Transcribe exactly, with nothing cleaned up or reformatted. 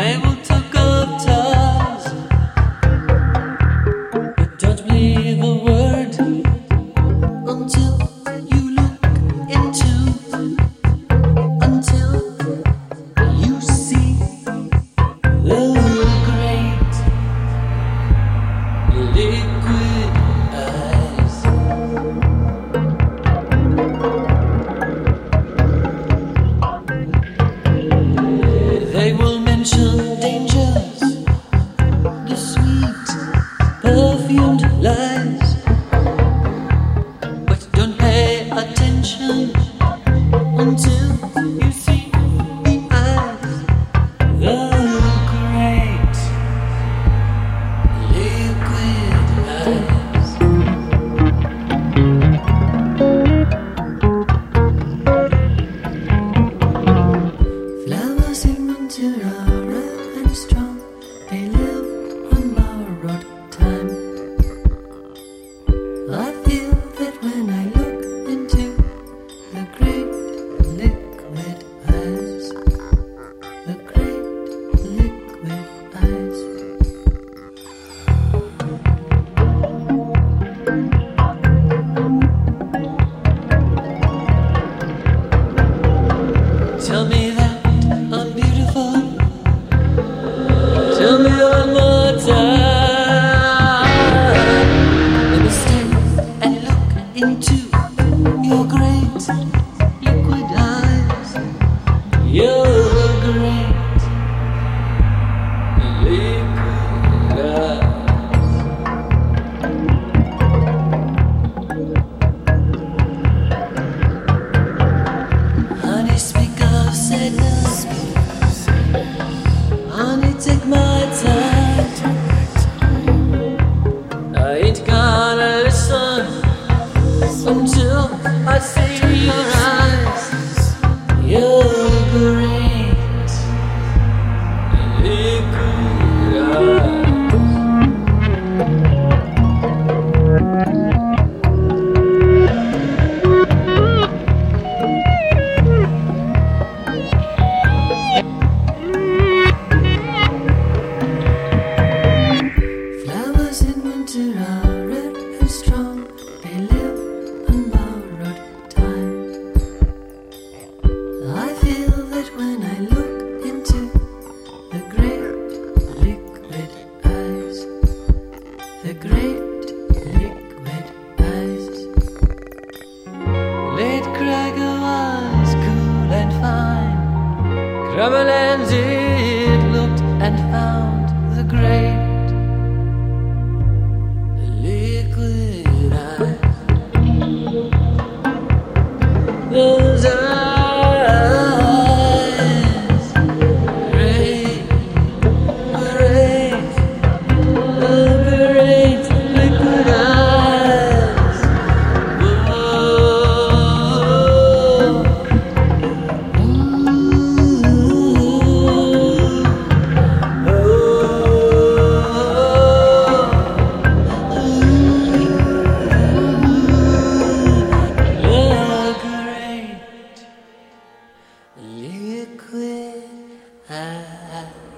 They will talk of ties, but don't believe a word until you look into, until you see the great liquid eyes. They will mention dangers, the sweet perfumed lies, but don't pay attention until you see the eyes, the great liquid eyes. Flowers in winter are red and strong. They live on borrowed time. I feel that when I look into the great liquid eyes, the great liquid eyes. Tell me that I'm beautiful. Tell me one more time. Let me stand and look into your great liquid eyes. Your great liquid eyes. Honey, speak of sadness. Honey, take my time. I ain't gonna listen until I see your eyes. Your great liquid eyes. Flowers in winter are red and strong. They live on borrowed time. I feel that when I look into the great liquid eyes, the great liquid eyes. Late Cracker was cool and fine. Crummerlands it looked and found the great liquid eyes. Those eyes, great, great, the great liquid eyes. Whoa, liquid eyes.